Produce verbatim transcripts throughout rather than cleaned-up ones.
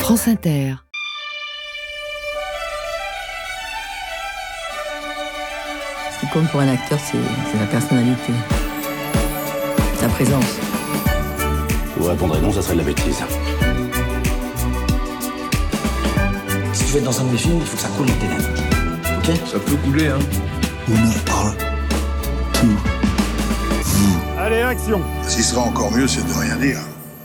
France Inter. Ce qui compte pour un acteur, c'est, c'est sa personnalité, sa présence. Vous répondrez non, ça serait de la bêtise. Si tu veux être dans un de mes films, il faut que ça coule dans tes lèvres. Ok ? Ça peut couler, hein. On ne parle tout. Vous. Allez, action. Ce qui sera encore mieux, c'est de rien dire.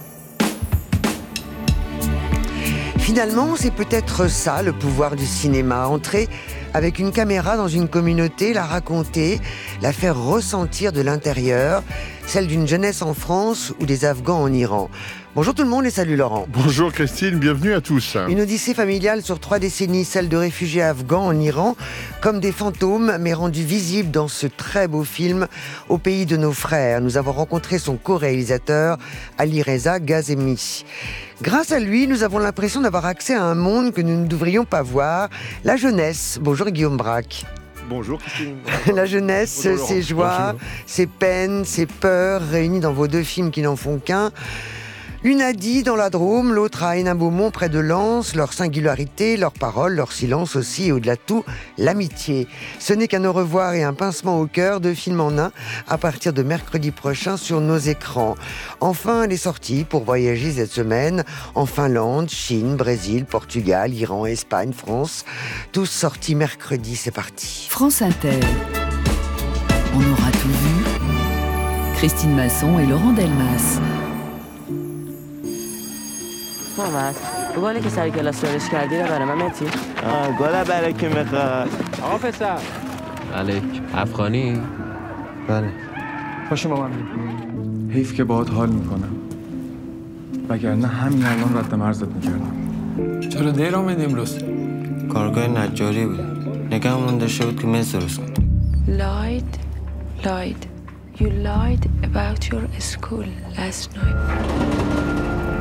Finalement, c'est peut-être ça le pouvoir du cinéma. Entrer avec une caméra dans une communauté, la raconter, la faire ressentir de l'intérieur, celle d'une jeunesse en France ou des Afghans en Iran. Bonjour tout le monde et salut Laurent. Bonjour Christine, bienvenue à tous. Une odyssée familiale sur trois décennies, celle de réfugiés afghans en Iran, comme des fantômes, mais rendus visibles dans ce très beau film Au pays de nos frères. Nous avons rencontré son co-réalisateur, Alireza Ghazemi. Grâce à lui, nous avons l'impression d'avoir accès à un monde que nous ne devrions pas voir, la jeunesse. Bonjour Guillaume Braque. Bonjour Christine. La jeunesse, Bonjour, ses joies, Bonjour. ses peines, ses peurs, réunies dans vos deux films qui n'en font qu'un. Une à Die dans la Drôme, l'autre à Hénin-Beaumont près de Lens, leur singularité, leurs paroles, leur silence aussi, et au-delà de tout, l'amitié. Ce n'est qu'un au revoir et un pincement au cœur, deux films en un, à partir de mercredi prochain sur nos écrans. Enfin, les sorties pour voyager cette semaine en Finlande, Chine, Brésil, Portugal, Iran, Espagne, France. Tous sortis mercredi, c'est parti. France Inter. On aura tout vu. Christine Masson et Laurent Delmas. محمد گلی که سر کلاس سرش کردی رو برای من متی؟ آه گل برای کی میخواد؟ آقا پسر علیک افغانی؟ بله پاشو با من حیف که باهات حال میکنم وگرنه همین الان رد مرزت میکردم. چرا دیر آمدی امروز؟ کارگاه نجاری بود نگه مونده شد که میز درست کن. Lied, lied. You lied about your school last night.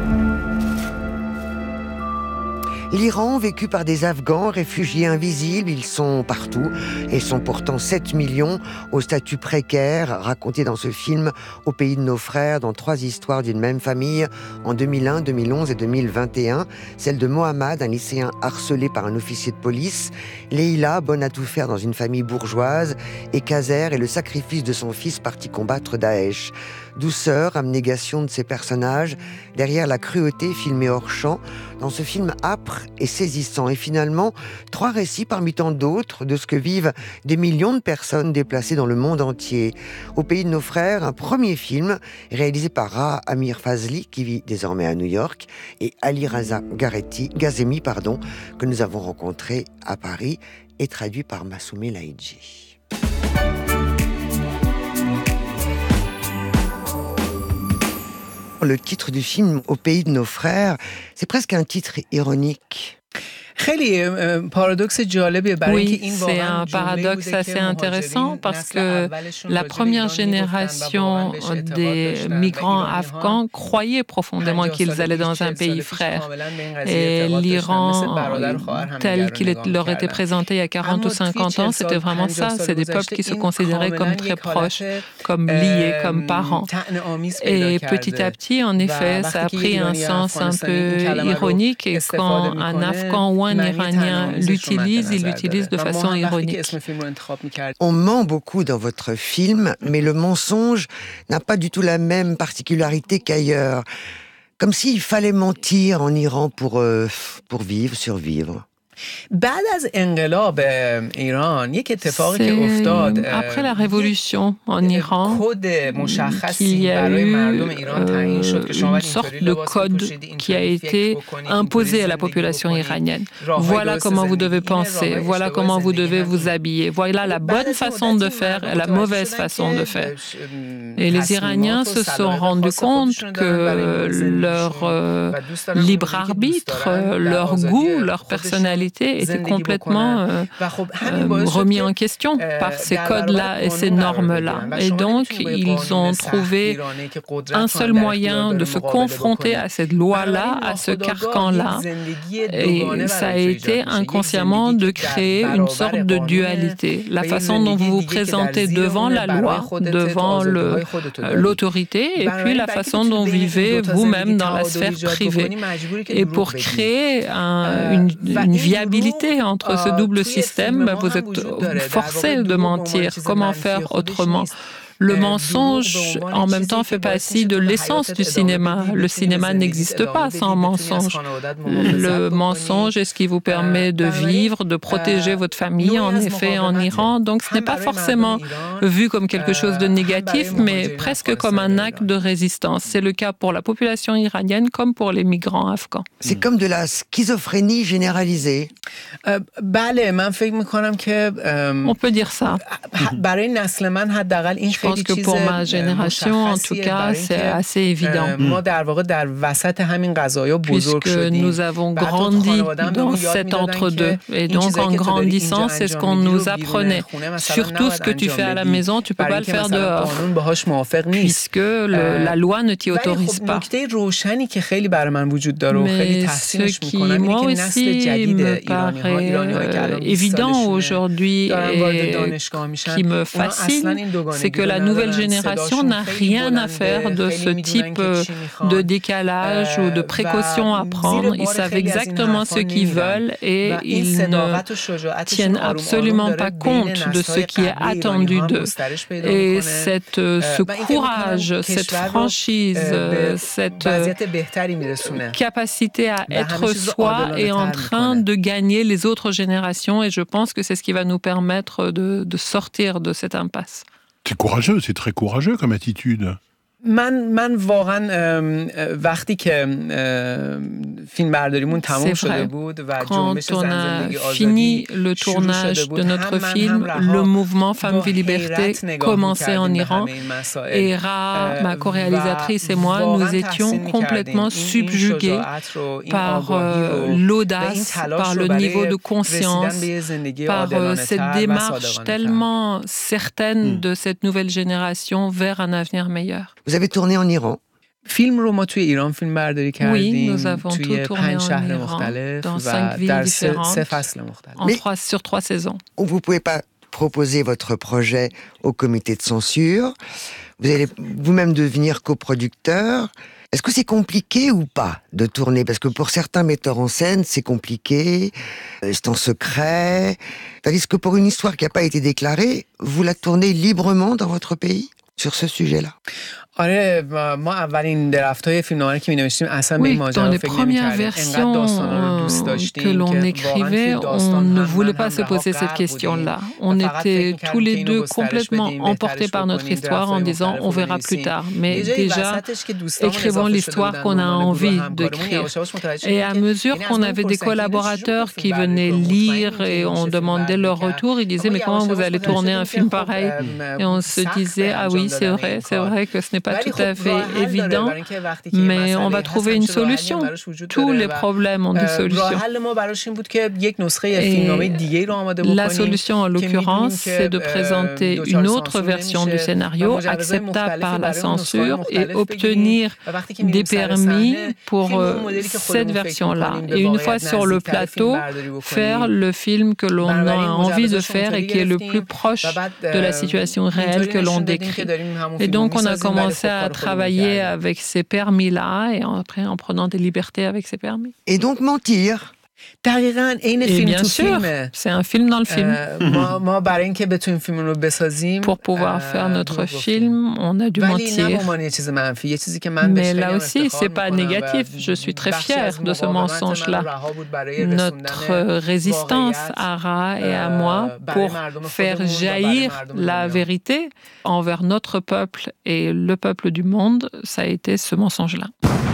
L'Iran, vécu par des Afghans, réfugiés invisibles, ils sont partout et sont pourtant sept millions au statut précaire, raconté dans ce film Au pays de nos frères, dans trois histoires d'une même famille en deux mille un, deux mille onze et deux mille vingt et un. Celle de Mohammad, un lycéen harcelé par un officier de police, Leïla, bonne à tout faire dans une famille bourgeoise, et Kazer et le sacrifice de son fils parti combattre Daesh. Douceur, abnégation de ces personnages, derrière la cruauté filmée hors champ, dans ce film âpre et saisissant. Et finalement, trois récits parmi tant d'autres de ce que vivent des millions de personnes déplacées dans le monde entier. Au pays de nos frères, un premier film réalisé par Ra Amir Fazli, qui vit désormais à New York, et Alireza Ghazemi, pardon, que nous avons rencontré à Paris et traduit par Massoumé Laïdji. Le titre du film Au pays de nos frères, c'est presque un titre ironique. Oui, c'est un paradoxe assez intéressant parce que la première génération des migrants afghans croyait profondément qu'ils allaient dans un pays frère. Et l'Iran, tel qu'il leur était présenté il y a quarante ou cinquante ans, c'était vraiment ça. C'est des peuples qui se considéraient comme très proches, comme liés, comme parents. Et petit à petit, en effet, ça a pris un sens un peu ironique. Et quand un Afghan ou un Iranien l'utilise, il l'utilise de façon ironique. On ment beaucoup dans votre film, mais le mensonge n'a pas du tout la même particularité qu'ailleurs. Comme s'il fallait mentir en Iran pour, euh, pour vivre, survivre. C'est après la révolution en Iran qu'il y a eu euh, une sorte de code qui a été imposé à la population iranienne. Voilà comment vous devez penser, voilà comment vous devez vous habiller, voilà la bonne façon de faire et la mauvaise façon de faire. Et les Iraniens se sont rendus compte que leur euh, libre arbitre, leur goût, leur personnalité réalité était complètement euh, euh, remis en question par ces codes-là et ces normes-là. Et donc, ils ont trouvé un seul moyen de se confronter à cette loi-là, à ce carcan-là. Et ça a été inconsciemment de créer une sorte de dualité. La façon dont vous vous présentez devant la loi, devant le, l'autorité, et puis la façon dont vous vivez vous-même dans la sphère privée. Et pour créer un, une, une viabilité entre ce double système, vous êtes forcé de mentir. Comment faire autrement ? Le mensonge, en même temps, fait partie de l'essence du cinéma. Le cinéma n'existe pas sans mensonge. Le mensonge est ce qui vous permet de vivre, de protéger votre famille, en effet, en Iran. Donc, ce n'est pas forcément vu comme quelque chose de négatif, mais presque comme un acte de résistance. C'est le cas pour la population iranienne comme pour les migrants afghans. C'est comme de la schizophrénie généralisée. On peut dire ça. Je pense que pour ma génération, en tout cas, c'est assez évident. Puisque nous avons grandi dans cet entre-deux. Et donc, en grandissant, c'est ce qu'on nous apprenait. Surtout ce que tu fais à la maison, tu ne peux pas le faire dehors. Puisque le, la loi ne t'y autorise pas. Mais ce qui, moi aussi, me paraît euh, évident aujourd'hui et qui me fascine, c'est que la nouvelle génération n'a rien à faire de ce type de décalage ou de précaution à prendre. Ils savent exactement ce qu'ils veulent et ils ne tiennent absolument pas compte de ce qui est attendu d'eux. Et cette, ce courage, cette franchise, cette capacité à être soi est en train de gagner les autres générations et je pense que c'est ce qui va nous permettre de, de sortir de cette impasse. C'est courageux, c'est très courageux comme attitude. من من واقعا وقتی که فیلم برداریمون تمام شده بود و جنبش زنزندگی آزادی le tournage de notre film, le mouvement Femmes, Vie, Liberté commençait en Iran et Ra, ma co-réalisatrice et moi, nous étions complètement subjugués par euh, l'audace, par le niveau de conscience, par euh, cette démarche tellement certaine de cette nouvelle génération vers un avenir meilleur. Vous avez tourné en Iran? فیلم رو ما توی ایران فیلم برداری کردیم توی پنج شهر مختلف و در سه, سه فصل مختلف trois, sur trois saisons. Vous ne pouvez pas proposer votre projet au comité de censure. Vous allez vous-même devenir coproducteur. Est-ce que c'est compliqué ou pas de tourner? Parce que pour certains metteurs en scène, c'est compliqué, c'est en secret. Tandis que pour une histoire qui n'a pas été déclarée, vous la tournez librement dans votre pays sur ce sujet-là. آره ما اولین درافت‌های فیلمنامه که می‌نوشتیم اصلا به این ماجرا فکر نمی‌کردیم. انقدر داستان رو دوست داشتیم que l'on écrivait, on ne voulait pas se poser cette question-là. On était tous les deux complètement emportés par notre histoire en disant on verra plus tard. Mais déjà, écrivons l'histoire qu'on a envie d'écrire. Et à mesure qu'on avait des collaborateurs qui venaient lire et on demandait leur retour, ils disaient mais comment vous allez tourner un film pareil? Et on se disait ah oui, c'est vrai, c'est vrai que ce n'est pas tout à fait évident, mais on va trouver une solution. Tous les problèmes ont des solutions. Et la solution, en l'occurrence, c'est de présenter une autre version du scénario, acceptable par la censure, et obtenir des permis pour cette version-là. Et une fois sur le plateau, faire le film que l'on a envie de faire et qui est le plus proche de la situation réelle que l'on décrit. Et donc, on a commencé à travailler avec ces permis-là et après en prenant des libertés avec ces permis. Et donc mentir. Et bien sûr, c'est un film dans le film. Pour pouvoir faire notre film, on a dû mentir. Mais là aussi, c'est pas négatif. Je suis très fière de ce mensonge-là. Notre résistance à Ra et à moi pour faire jaillir la vérité envers notre peuple et le peuple du monde, ça a été ce mensonge-là.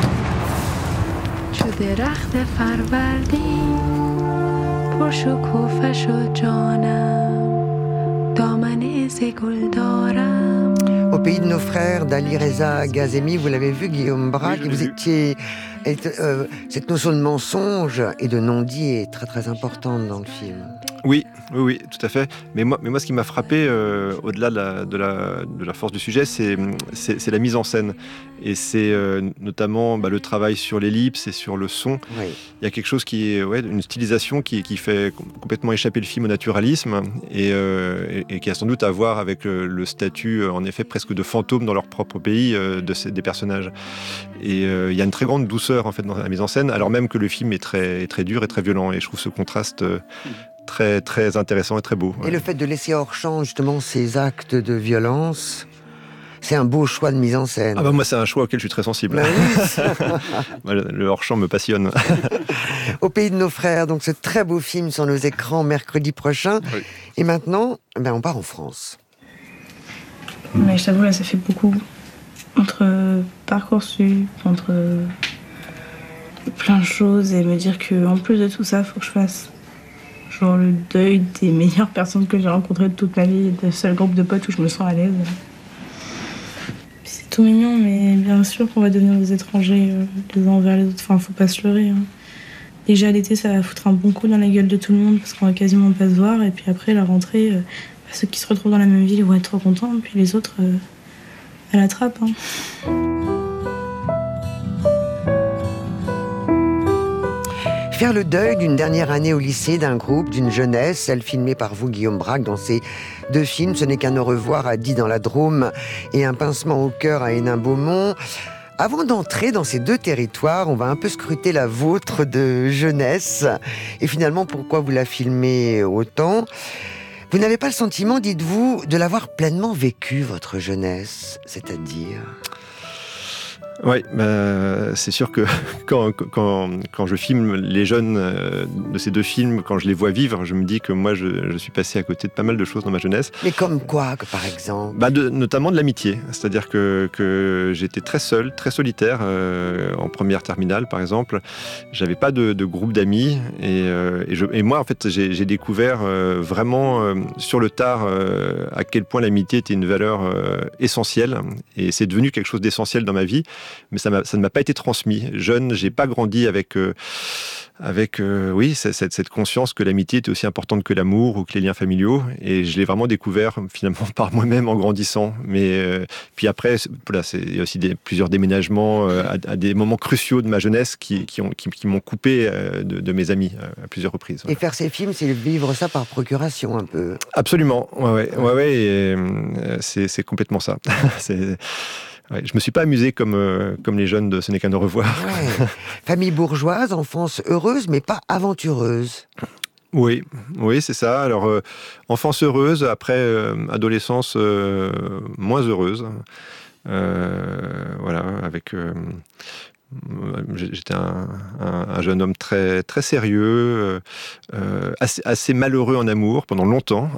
درخت فروردین پرشکوفه شد جانم دامن از گل دارم. Au pays de nos frères d'Ali Reza Ghazemi, vous l'avez vu, Guillaume Braque, vous étiez Et, euh, cette notion de mensonge et de non-dit est très très importante dans le film. Oui, oui, oui, tout à fait. Mais moi, mais moi ce qui m'a frappé, euh, au-delà de la, de, la, de la force du sujet, c'est, c'est, c'est la mise en scène. Et c'est euh, notamment bah, le travail sur l'ellipse et sur le son. Oui. Il y a quelque chose qui est, ouais, une stylisation qui, qui fait complètement échapper le film au naturalisme et, euh, et, et qui a sans doute à voir avec le, le statut, en effet, presque de fantôme dans leur propre pays euh, de ces, des personnages. Et euh, il y a une très grande douceur, en fait, dans la mise en scène, alors même que le film est très, très dur et très violent. Et je trouve ce contraste euh, très, très intéressant et très beau. Et ouais. le fait de laisser hors champ, justement, ces actes de violence, c'est un beau choix de mise en scène. Ah bah moi, c'est un choix auquel je suis très sensible. Bah oui. Le hors-champ me passionne. Au pays de nos frères, donc ce très beau film sur nos écrans mercredi prochain. Oui. Et maintenant, ben on part en France. Mais je t'avoue, là, ça fait beaucoup. Entre Parcoursup, entre plein de choses, et me dire qu'en plus de tout ça, il faut que je fasse genre le deuil des meilleures personnes que j'ai rencontrées de toute ma vie, des seuls groupes de potes où je me sens à l'aise. C'est tout mignon, mais bien sûr qu'on va devenir des étrangers euh, les uns envers les autres. Enfin, faut pas se leurrer. Hein. Déjà, l'été, ça va foutre un bon coup dans la gueule de tout le monde parce qu'on va quasiment pas se voir. Et puis après, la rentrée, euh, bah, ceux qui se retrouvent dans la même ville vont être trop contents. Et puis les autres, euh, à la trappe. Hein. Faire le deuil d'une dernière année au lycée, d'un groupe, d'une jeunesse, celle filmée par vous, Guillaume Braque, dans ces deux films, Ce n'est qu'un au revoir à Die dans la Drôme et Un pincement au cœur à Hénin-Beaumont. Avant d'entrer dans ces deux territoires, on va un peu scruter la vôtre de jeunesse et finalement pourquoi vous la filmez autant. Vous n'avez pas le sentiment, dites-vous, de l'avoir pleinement vécu, votre jeunesse, c'est-à-dire... Oui, bah, c'est sûr que quand, quand, quand je filme les jeunes euh, de ces deux films, quand je les vois vivre, je me dis que moi, je, je suis passé à côté de pas mal de choses dans ma jeunesse. Mais comme quoi, que par exemple bah de, Notamment de l'amitié. C'est-à-dire que, que j'étais très seul, très solitaire, euh, en première terminale, par exemple. J'avais pas de, de groupe d'amis. Et, euh, et, je, et moi, en fait, j'ai, j'ai découvert euh, vraiment euh, sur le tard euh, à quel point l'amitié était une valeur euh, essentielle. Et c'est devenu quelque chose d'essentiel dans ma vie. Mais ça, m'a, ça ne m'a pas été transmis. Jeune, j'ai pas grandi avec, euh, avec euh, oui, cette, cette conscience que l'amitié était aussi importante que l'amour ou que les liens familiaux. Et je l'ai vraiment découvert finalement par moi-même en grandissant. Mais euh, puis après, voilà, c'est, il y a aussi des, plusieurs déménagements euh, à, à des moments cruciaux de ma jeunesse qui, qui, ont, qui, qui m'ont coupé euh, de, de mes amis euh, à plusieurs reprises. Et faire ces films, c'est vivre ça par procuration un peu. Absolument, ouais, ouais, ouais, ouais et, euh, c'est, c'est complètement ça. c'est... Ouais, je me suis pas amusé comme, euh, comme les jeunes de Ce n'est qu'un au revoir. Ouais. Famille bourgeoise, enfance heureuse, mais pas aventureuse. Oui, oui, c'est ça. Alors, euh, enfance heureuse, après euh, adolescence euh, moins heureuse. Euh, voilà, avec... Euh, j'étais un, un, un jeune homme très, très sérieux, euh, assez, assez malheureux en amour pendant longtemps.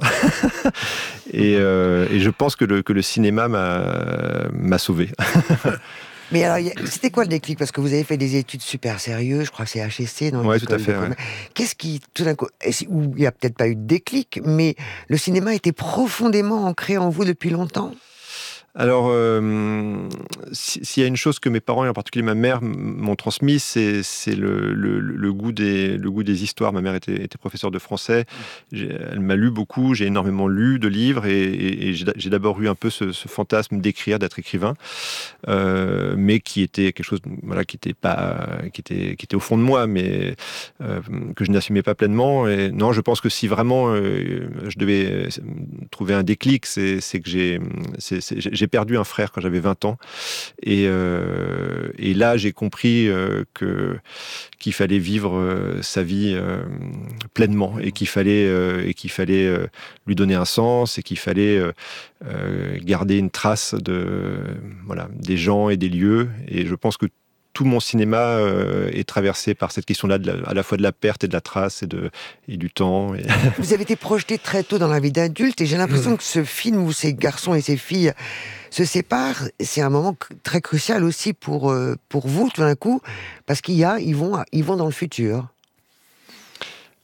et, euh, et je pense que le, que le cinéma m'a, m'a sauvé. Mais alors, c'était quoi le déclic ? Parce que vous avez fait des études super sérieuses, je crois que c'est H E C. Dans oui, tout à fait. Ouais. Qu'est-ce qui, tout d'un coup, où il n'y a peut-être pas eu de déclic, mais le cinéma était profondément ancré en vous depuis longtemps ? Alors, euh, s'il y a une chose que mes parents, et en particulier ma mère, m'ont transmis, c'est, c'est le, le, le, goût des, le goût des histoires. Ma mère était, était professeure de français. J'ai, elle m'a lu beaucoup, j'ai énormément lu de livres et, et, et j'ai, j'ai d'abord eu un peu ce, ce fantasme d'écrire, d'être écrivain, euh, mais qui était quelque chose, voilà, qui était pas, qui était, qui était au fond de moi, mais euh, que je n'assumais pas pleinement. Et non, je pense que si vraiment euh, je devais trouver un déclic, c'est, c'est que j'ai, c'est, c'est, j'ai J'ai perdu un frère quand j'avais vingt ans. Et, euh, et là, j'ai compris euh, que, qu'il fallait vivre euh, sa vie euh, pleinement et qu'il fallait, euh, et qu'il fallait euh, lui donner un sens et qu'il fallait euh, euh, garder une trace de, voilà, des gens et des lieux. Et je pense que tout mon cinéma euh, est traversé par cette question-là, de la, à la fois de la perte et de la trace et, de, et du temps. Et... Vous avez été projeté très tôt dans la vie d'adulte et j'ai l'impression que ce film où ces garçons et ces filles se séparent, c'est un moment très crucial aussi pour, euh, pour vous, tout d'un coup, parce qu'il y a, ils vont, ils vont dans le futur.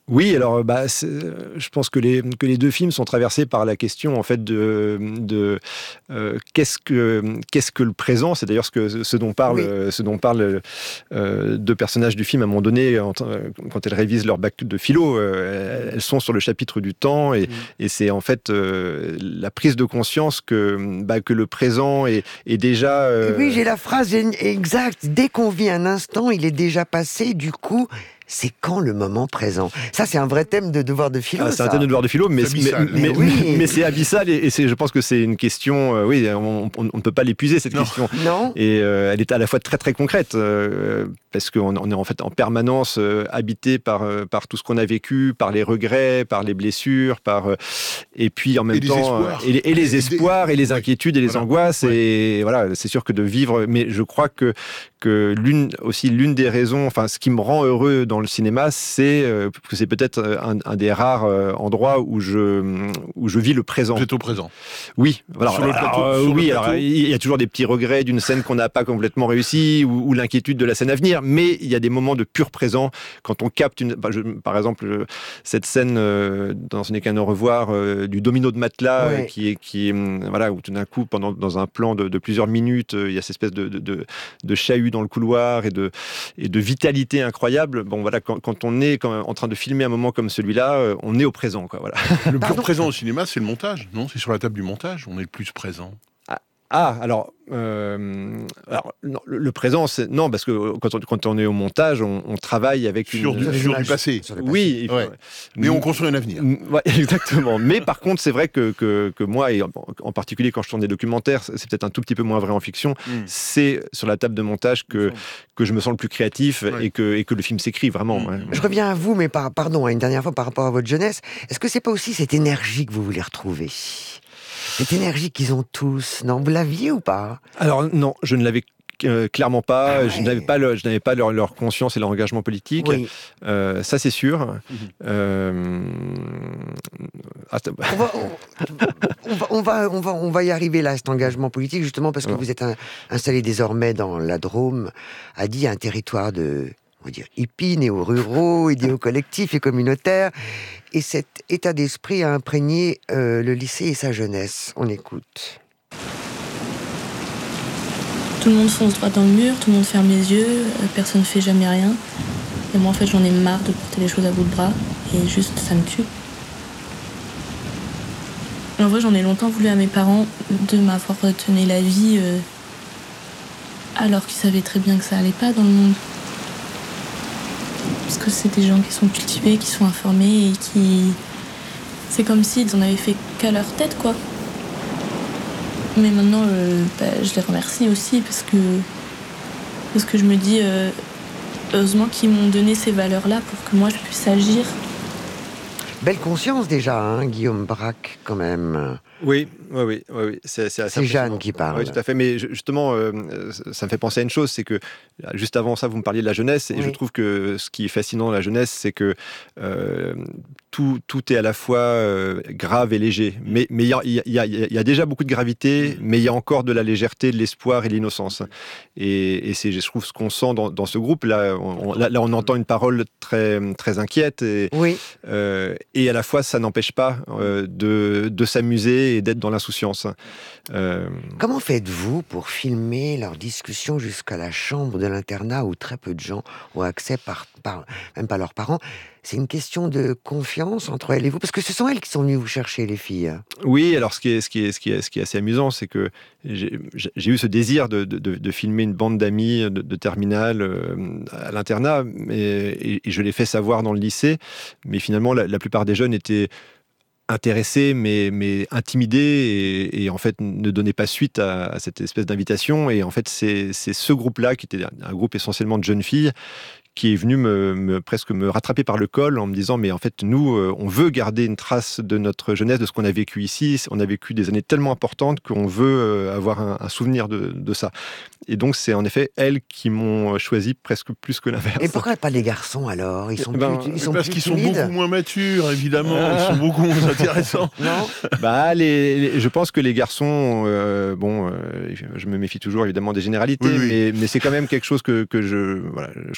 Oui, alors bah, je pense que les, que les deux films sont traversés par la question en fait de, de euh, qu'est-ce que qu'est-ce que le présent. C'est d'ailleurs ce que ce dont parlent oui. ce dont parlent euh, deux personnages du film à un moment donné en, quand elles révisent leur bac de philo. Euh, elles sont sur le chapitre du temps et, mmh. et c'est en fait euh, la prise de conscience que bah, que le présent est, est déjà. Euh... Oui, j'ai la phrase exacte. Dès qu'on vit un instant, il est déjà passé. Du coup. C'est quand le moment présent? Ça, c'est un vrai thème de devoir de philo. Ah, c'est un thème de devoir de philo, mais, mais, mais, mais, oui. mais, mais c'est abyssal et, et c'est, je pense que c'est une question. Euh, oui, on ne peut pas l'épuiser cette non. question. Non. Et euh, elle est à la fois très très concrète euh, parce qu'on on est en fait en permanence euh, habité par euh, par tout ce qu'on a vécu, par les regrets, par les blessures, par euh, et puis en même et temps euh, et, les, et les espoirs et les inquiétudes et les voilà. angoisses ouais. et voilà, c'est sûr que de vivre. Mais je crois que que l'une aussi l'une des raisons, enfin ce qui me rend heureux dans le cinéma, c'est euh, que c'est peut-être un, un des rares euh, endroits où je où je vis le présent. Vous êtes au présent. Oui. Alors, sur le alors, plateau. Euh, sur oui. le alors il y a toujours des petits regrets d'une scène qu'on n'a pas complètement réussi ou, ou l'inquiétude de la scène à venir. Mais il y a des moments de pur présent quand on capte une. Bah, je, par exemple, cette scène euh, dans Ce n'est qu'un au revoir euh, du domino de matelas ouais. euh, qui est qui est voilà où tout d'un coup pendant dans un plan de, de plusieurs minutes euh, il y a cette espèce de de, de de chahut dans le couloir et de et de vitalité incroyable. Bon voilà quand, quand on est quand en train de filmer un moment comme celui-là, euh, on est au présent quoi voilà. Le plus présent au cinéma, c'est le montage, non? C'est sur la table du montage, on est le plus présent. Ah, ah alors, euh, alors non, le, le présent, c'est non parce que quand on, quand on est au montage, on, on travaille avec sur une du, sur du passé. Sur oui, il faut, ouais. mais on construit un avenir. Ouais, exactement. Mais par contre, c'est vrai que, que que moi et en, en particulier quand je tourne des documentaires, c'est peut-être un tout petit peu moins vrai en fiction. Mm. C'est sur la table de montage que que je me sens le plus créatif ouais. et que et que le film s'écrit vraiment. Mm. Ouais. Je reviens à vous, mais par, pardon, une dernière fois par rapport à votre jeunesse. Est-ce que c'est pas aussi cette énergie que vous voulez retrouver? Cette énergie qu'ils ont tous, non? Vous l'aviez ou pas? Alors non, je ne l'avais euh, clairement pas. Ah ouais. Je n'avais pas, le, je n'avais pas leur, leur conscience et leur engagement politique. Oui. Euh, ça, c'est sûr. Mm-hmm. Euh... Ah, on, va, on, va, on, va, on, va, on va y arriver là, cet engagement politique, justement parce que ouais. vous êtes un, installé désormais dans la Drôme, a dit un territoire de... on va dire hippies, néo-ruraux, idéaux collectifs et communautaires. Et cet état d'esprit a imprégné euh, le lycée et sa jeunesse. On écoute. Tout le monde fonce droit dans le mur, tout le monde ferme les yeux, personne ne fait jamais rien. Et moi, en fait, j'en ai marre de porter les choses à bout de bras. Et juste, ça me tue. En vrai, j'en ai longtemps voulu à mes parents de m'avoir donné la vie euh, alors qu'ils savaient très bien que ça allait pas dans le monde. Parce que c'est des gens qui sont cultivés, qui sont informés et qui... C'est comme s'ils en avaient fait qu'à leur tête, quoi. Mais maintenant, euh, bah, je les remercie aussi parce que... Parce que je me dis... Euh, heureusement qu'ils m'ont donné ces valeurs-là pour que moi, je puisse agir. Belle conscience déjà, hein, Guillaume Braque, quand même. Oui, oui, oui, oui, oui. C'est, c'est, c'est Jeanne qui parle. Oui, tout à fait. Mais justement, euh, ça me fait penser à une chose, c'est que juste avant ça, vous me parliez de la jeunesse, et oui. je trouve que ce qui est fascinant dans la jeunesse, c'est que euh, tout, tout est à la fois euh, grave et léger. Mais mais il y a, y, a, y a déjà beaucoup de gravité, mmh. mais il y a encore de la légèreté, de l'espoir et de l'innocence. Et, et c'est, je trouve, ce qu'on sent dans, dans ce groupe. Là on, là, là, on entend une parole très, très inquiète. Et, oui. euh, et à la fois, ça n'empêche pas euh, de, de s'amuser et d'être dans l'insouciance. Euh... Comment faites-vous pour filmer leurs discussions jusqu'à la chambre de l'internat où très peu de gens ont accès, par, par, même pas leurs parents? C'est une question de confiance entre elles et vous, parce que ce sont elles qui sont venues vous chercher, les filles. Oui, alors ce qui est, ce qui est, ce qui est, ce qui est assez amusant, c'est que j'ai, j'ai eu ce désir de, de, de filmer une bande d'amis de, de terminale euh, à l'internat, et, et je l'ai fait savoir dans le lycée, mais finalement la, la plupart des jeunes étaient intéressés, mais, mais intimidés, et, et en fait ne donnaient pas suite à, à cette espèce d'invitation. Et en fait, c'est, c'est ce groupe-là, qui était un groupe essentiellement de jeunes filles, qui est venu me, me, presque me rattraper par le col en me disant « mais en fait, nous, euh, on veut garder une trace de notre jeunesse, de ce qu'on a vécu ici. On a vécu des années tellement importantes qu'on veut euh, avoir un, un souvenir de, de ça. » Et donc, c'est en effet elles qui m'ont choisi presque plus que l'inverse. Et pourquoi pas les garçons, alors? Ils sont ben, plus, ils sont Parce plus qu'ils timides. sont beaucoup moins matures, évidemment. Ah. Ils sont beaucoup moins intéressants. Non bah, les, les, je pense que les garçons, euh, bon, euh, je me méfie toujours évidemment des généralités, oui, oui. mais, mais c'est quand même quelque chose que, que je, voilà, je crois pouvoir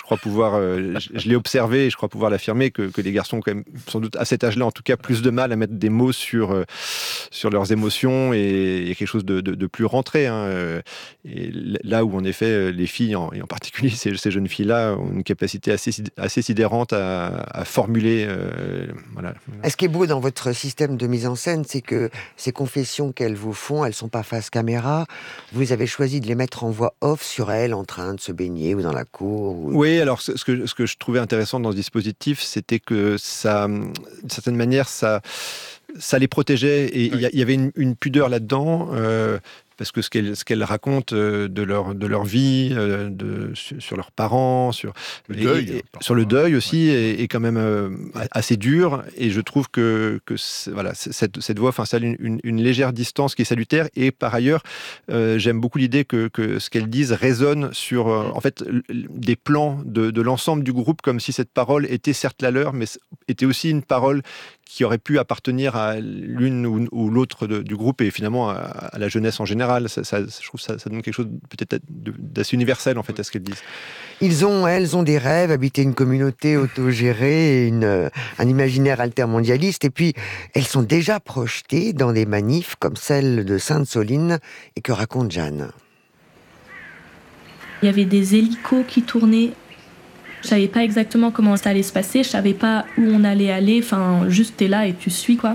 pouvoir, euh, je, je l'ai observé et je crois pouvoir l'affirmer que, que les garçons ont quand même, sans doute à cet âge-là, en tout cas, plus de mal à mettre des mots sur euh, sur leurs émotions et il y a quelque chose de, de, de plus rentré. Hein. Et là où en effet les filles, en, et en particulier ces, ces jeunes filles-là, ont une capacité assez assez sidérante à, à formuler. Euh, voilà. Ce qui est beau dans votre système de mise en scène, c'est que ces confessions qu'elles vous font, elles sont pas face caméra. Vous avez choisi de les mettre en voix off sur elles, en train de se baigner ou dans la cour. Ou... Oui, alors ce que, ce que je trouvais intéressant dans ce dispositif, c'était que ça, d'une certaine manière, ça, ça les protégeait et il oui. y, y avait une, une pudeur là-dedans. Euh, parce que ce qu'elles, ce qu'elles racontent de leur, de leur vie, de, sur, sur leurs parents, sur le et, deuil, et, sur le deuil aussi, ouais. est, est quand même euh, assez dur. Et je trouve que, que voilà, cette, cette voix installe une, une, une légère distance qui est salutaire. Et par ailleurs, euh, j'aime beaucoup l'idée que, que ce qu'elles disent résonne sur euh, en fait, des plans de, de l'ensemble du groupe, comme si cette parole était certes la leur, mais était aussi une parole qui aurait pu appartenir à l'une ou, ou l'autre de, du groupe et finalement à, à la jeunesse en général. Ça, ça, je trouve que ça, ça donne quelque chose peut-être d'assez universel en fait à ce qu'elles disent. Ils ont, elles ont des rêves, habiter une communauté autogérée, une, un imaginaire altermondialiste, et puis elles sont déjà projetées dans des manifs comme celle de Sainte-Soline et que raconte Jeanne. Il y avait des hélicos qui tournaient. Je savais pas exactement comment ça allait se passer, je savais pas où on allait aller, enfin, juste t'es là et tu suis, quoi.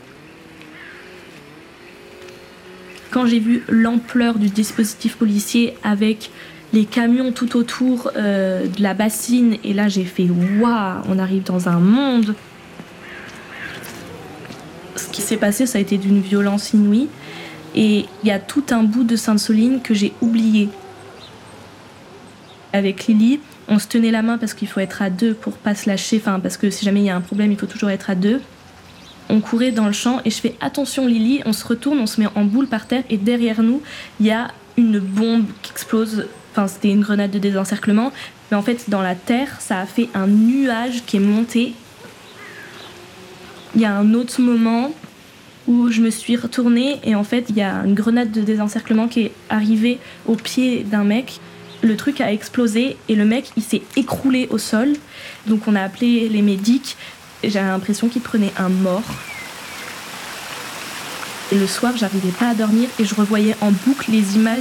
Quand j'ai vu l'ampleur du dispositif policier avec les camions tout autour euh, de la bassine, et là j'ai fait « Waouh, on arrive dans un monde !» Ce qui s'est passé, ça a été d'une violence inouïe, et il y a tout un bout de Sainte-Soline que j'ai oublié. Avec Lily, on se tenait la main parce qu'il faut être à deux pour pas se lâcher, enfin parce que si jamais il y a un problème, il faut toujours être à deux. On courait dans le champ et je fais attention Lily, on se retourne, on se met en boule par terre et derrière nous, il y a une bombe qui explose, enfin c'était une grenade de désencerclement, mais en fait dans la terre, ça a fait un nuage qui est monté. Il y a un autre moment où je me suis retournée et en fait il y a une grenade de désencerclement qui est arrivée au pied d'un mec. Le truc a explosé et le mec il s'est écroulé au sol, donc on a appelé les médics. J'avais l'impression qu'il prenait un mort. Et le soir j'arrivais pas à dormir et je revoyais en boucle les images.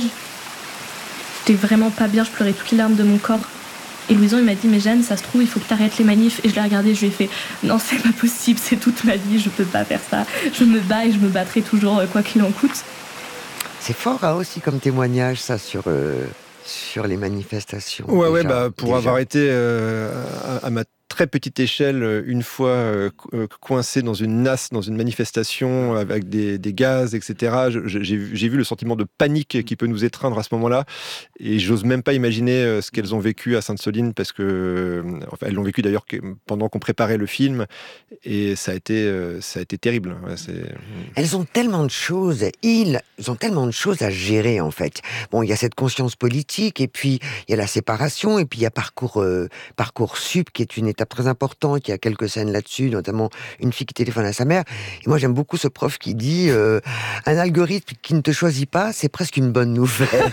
J'étais vraiment pas bien, je pleurais toutes les larmes de mon corps. Et Louison il m'a dit mais Jeanne, ça se trouve il faut que t'arrêtes les manifs. Et je l'ai regardé, je lui ai fait non c'est pas possible, c'est toute ma vie, je peux pas faire ça. Je me bats et je me battrai toujours quoi qu'il en coûte. C'est fort hein, aussi comme témoignage ça sur... Euh... sur les manifestations. Ouais, déjà, ouais, bah, pour déjà. avoir été euh, à, à ma très petite échelle, une fois euh, coincé dans une nasse, dans une manifestation avec des, des gaz, et cetera. Je, j'ai, j'ai vu le sentiment de panique qui peut nous étreindre à ce moment-là. Et j'ose même pas imaginer ce qu'elles ont vécu à Sainte-Soline parce que, enfin, elles l'ont vécu d'ailleurs pendant qu'on préparait le film. Et ça a été, ça a été terrible. Ouais, c'est... Elles ont tellement de choses, ils ont tellement de choses à gérer en fait. Bon, il y a cette conscience politique et puis il y a la séparation et puis il y a Parcours, euh, Parcoursup qui est une étape très importante. Il y a quelques scènes là-dessus, notamment une fille qui téléphone à sa mère. Et moi, j'aime beaucoup ce prof qui dit euh, un algorithme qui ne te choisit pas, c'est presque une bonne nouvelle.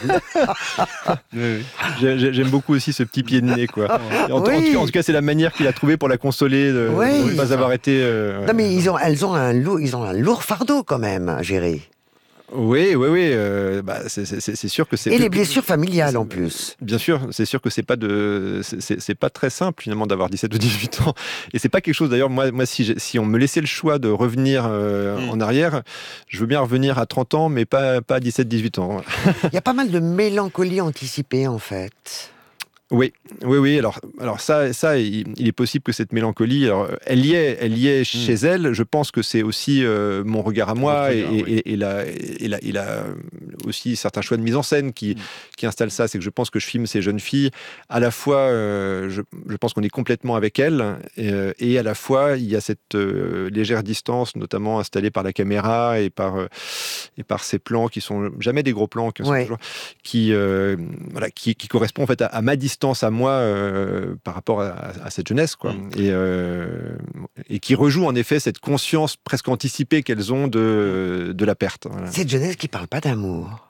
Oui, oui. J'aime beaucoup aussi ce petit pied de nez, quoi. En, oui. en, tout, en tout cas, c'est la manière qu'il a trouvée pour la consoler, de oui. ne pas avoir été. Euh, non, mais ils ont, elles ont un lourd, ils ont un lourd fardeau quand même à gérer. Oui, oui, oui. Euh, bah, c'est, c'est, c'est sûr que c'est. Et les blessures familiales en plus. Bien sûr, c'est sûr que c'est pas de, c'est, c'est pas très simple finalement d'avoir dix-sept ou dix-huit ans. Et c'est pas quelque chose d'ailleurs. Moi, moi, si, si on me laissait le choix de revenir euh, mmh. en arrière, je veux bien revenir à trente ans, mais pas pas à dix-sept, dix-huit ans. Il y a pas mal de mélancolie anticipée en fait. Oui, oui, oui. Alors, alors ça, ça, il, il est possible que cette mélancolie, alors, elle y est, elle y est chez mmh. elle. Je pense que c'est aussi euh, mon regard à moi regard, et, oui. et, et, la, et, la, et la, aussi certains choix de mise en scène qui, mmh. qui installent ça. C'est que je pense que je filme ces jeunes filles. À la fois, euh, je, je pense qu'on est complètement avec elles, et, et à la fois, il y a cette euh, légère distance, notamment installée par la caméra et par euh, et par ces plans qui sont jamais des gros plans, qui, ouais. toujours, qui, euh, voilà, qui, qui correspond en fait à, à ma distance. à moi euh, par rapport à, à cette jeunesse quoi. Mmh. Et, euh, et qui rejoue en effet cette conscience presque anticipée qu'elles ont de, de la perte. Voilà. Cette jeunesse qui parle pas d'amour.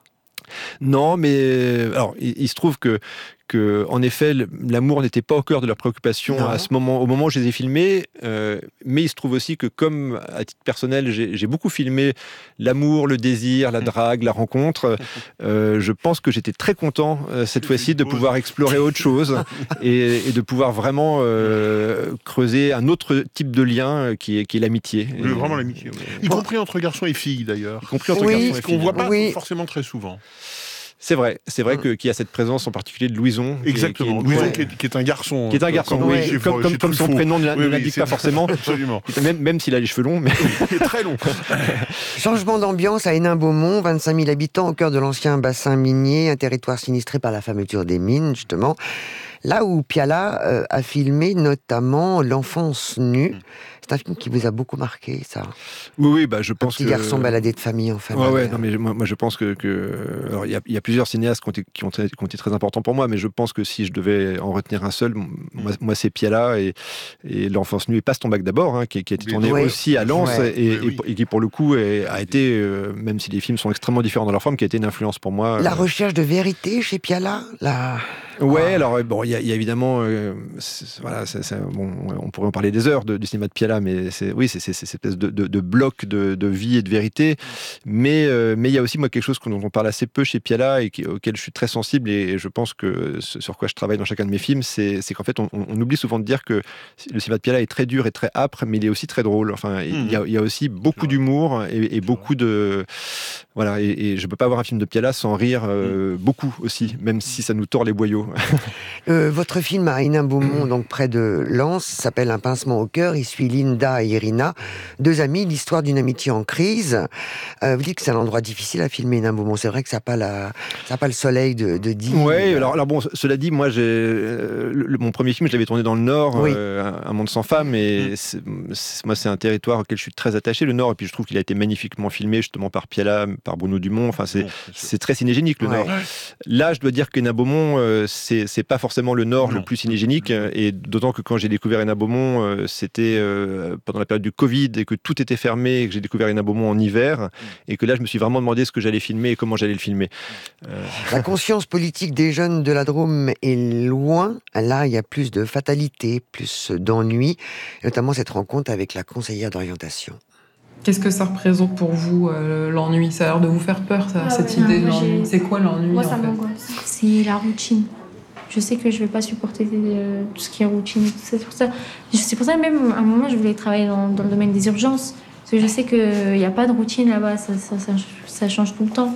Non, mais alors il, il se trouve que que, en effet, l'amour n'était pas au cœur de leurs préoccupations non. à ce moment, au moment où je les ai filmés. Euh, mais il se trouve aussi que, comme à titre personnel, j'ai, j'ai beaucoup filmé l'amour, le désir, la drague, la rencontre. Euh, je pense que j'étais très content euh, cette fois-ci de pouvoir explorer autre chose et, et de pouvoir vraiment euh, creuser un autre type de lien qui est, qui est l'amitié. Oui, et, vraiment l'amitié. Oui. Y bon. compris entre garçons et filles, d'ailleurs. Y compris entre oui, garçons et filles. filles. Qu'on voit pas oui. forcément très souvent. C'est vrai, c'est vrai que, qu'il y a cette présence en particulier de Louison. Exactement, qui est, qui est, Louison qui est, qui est un garçon. Qui est un garçon, oui. oui. Comme, comme, comme son prénom ne oui, l'indique oui, pas forcément. Absolument. Même, même s'il a les cheveux longs. Mais... Il est très long. Changement d'ambiance à Hénin-Beaumont, vingt-cinq mille habitants au cœur de l'ancien bassin minier, un territoire sinistré par la fermeture des mines, justement. Là où Piala euh, a filmé notamment L'enfance nue. C'est un film qui vous a beaucoup marqué, ça. Oui, oui, bah je pense un petit que... garçon baladé de famille, en famille. Ouais, ouais, non, mais moi, moi je pense que, que... alors il y a, y a plusieurs cinéastes qui ont, été, qui, ont été, qui ont été très importants pour moi, mais je pense que si je devais en retenir un seul, moi, moi c'est Piala et, et L'enfance nue et Passe ton bac d'abord, hein, qui, qui a été tourné ouais. aussi à Lens ouais. et, oui. et, et qui pour le coup est, a été, euh, même si les films sont extrêmement différents dans leur forme, qui a été une influence pour moi. La euh... recherche de vérité chez Piala, la... Ouais, ah. alors bon, il y, y a évidemment, euh, voilà, c'est, c'est, bon, on pourrait en parler des heures de, du cinéma de Piala, mais c'est, oui, c'est, c'est, c'est cette espèce de, de, de bloc de, de vie et de vérité. Mais euh, mais il y a aussi moi quelque chose dont on parle assez peu chez Piala et qui, auquel je suis très sensible et, et je pense que ce sur quoi je travaille dans chacun de mes films, c'est, c'est qu'en fait on, on oublie souvent de dire que le cinéma de Piala est très dur et très âpre, mais il est aussi très drôle. Enfin, il mmh. y, a, il y a aussi beaucoup d'humour et, et beaucoup de voilà. Et, et je peux pas voir un film de Piala sans rire euh, mmh. beaucoup aussi, même si ça nous tord les boyaux. euh, votre film à Hénin-Beaumont, donc près de Lens, s'appelle Un pincement au cœur. Il suit Linda et Irina, deux amies, l'histoire d'une amitié en crise. Euh, vous dites que c'est un endroit difficile à filmer, Hénin-Beaumont. C'est vrai que ça n'a pas, la... pas le soleil de, de Die. Oui, alors, alors bon, cela dit, moi, j'ai, euh, le, mon premier film, je l'avais tourné dans le Nord, oui. euh, Un monde sans femmes, et mmh. c'est, c'est, moi, c'est un territoire auquel je suis très attaché, le Nord, et puis je trouve qu'il a été magnifiquement filmé, justement, par Piala, par Bruno Dumont. Enfin, c'est, bon, c'est très cinégénique, le ouais. Nord. Là, je dois dire qu'Hénin-Beaumont, euh, c'est c'est pas forcément le Nord non. le plus cinégénique, et d'autant que quand j'ai découvert Hénin-Beaumont, euh, c'était euh, pendant la période du Covid et que tout était fermé, et que j'ai découvert Hénin-Beaumont en hiver, mmh. et que là je me suis vraiment demandé ce que j'allais filmer et comment j'allais le filmer. Euh... La conscience politique des jeunes de la Drôme est loin. Là, il y a plus de fatalité, plus d'ennui, notamment cette rencontre avec la conseillère d'orientation. Qu'est-ce que ça représente pour vous, euh, l'ennui? Ça a l'air de vous faire peur, ça, ah, cette ouais, idée non, de l'ennui. C'est quoi l'ennui? Moi, ça en fait m'angoisse. C'est la routine. Je sais que je vais pas supporter euh, tout ce qui est routine. C'est pour ça, c'est pour ça même à un moment je voulais travailler dans, dans le domaine des urgences, parce que je sais qu'il n'y a pas de routine là-bas, ça, ça, ça, ça change tout le temps.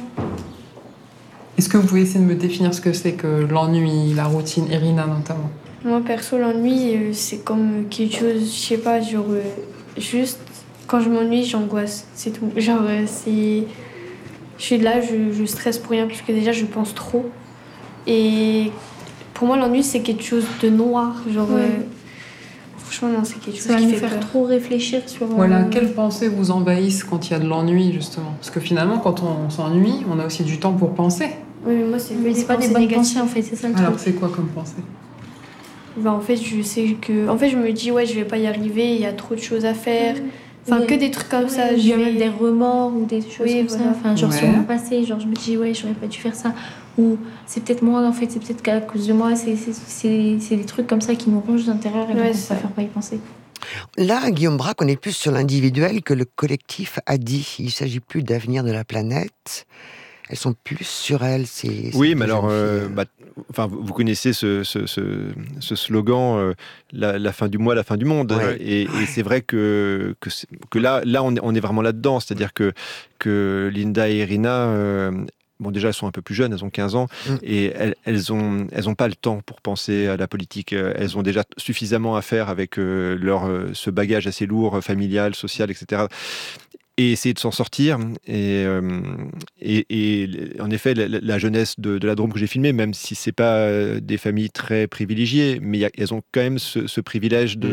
Est-ce que vous pouvez essayer de me définir ce que c'est que l'ennui, la routine, Irina notamment? Moi perso, l'ennui euh, c'est comme quelque chose, je sais pas, genre euh, juste quand je m'ennuie, j'angoisse, c'est tout. Genre euh, c'est, je suis là, je, je stresse pour rien parce que déjà je pense trop. Et pour moi, l'ennui, c'est quelque chose de noir. Genre, ouais. euh, franchement, non, c'est quelque chose ça qui va fait faire peur. trop réfléchir sur... Voilà, euh... quelles pensées vous envahissent quand il y a de l'ennui, justement? Parce que finalement, quand on s'ennuie, on a aussi du temps pour penser. Oui, mais moi, c'est, mais c'est pas des bonnes pensées, en fait, c'est ça le Alors, truc. c'est quoi comme pensée? Bah, en fait, je sais que... En fait, je me dis, ouais, je vais pas y arriver, il y a trop de choses à faire... Mmh. Enfin, que des trucs comme ouais, ça. Il y a même des remords ou des choses oui, comme voilà. ça. Enfin, genre ouais. sur mon passé, genre je me dis, ouais, j'aurais pas dû faire ça. Ou c'est peut-être moi, en fait, c'est peut-être qu'à cause de moi. C'est, c'est, c'est, c'est des trucs comme ça qui nous rongent d'intérieur et ouais, donc on ne préfère pas y penser. Là, Guillaume Braque, on est plus sur l'individuel que le collectif a dit. Il ne s'agit plus d'avenir de la planète. Elles sont plus sur elles. Ces, oui, ces mais alors, euh, bah, enfin, vous connaissez ce, ce, ce, ce slogan euh, la, la fin du mois, la fin du monde. Ouais. Et, et c'est vrai que, que, que là, là on, est, on est vraiment là-dedans. C'est-à-dire que, que Linda et Irina, euh, bon, déjà, elles sont un peu plus jeunes, elles ont quinze ans, mmh. et elles, elles ont, elles ont pas le temps pour penser à la politique. Elles ont déjà suffisamment à faire avec euh, leur, ce bagage assez lourd, familial, social, et cetera, et essayer de s'en sortir. Et, euh, et, et en effet, la, la jeunesse de, de la Drôme que j'ai filmée, même si c'est pas des familles très privilégiées, mais y a, elles ont quand même ce, ce privilège de, mmh.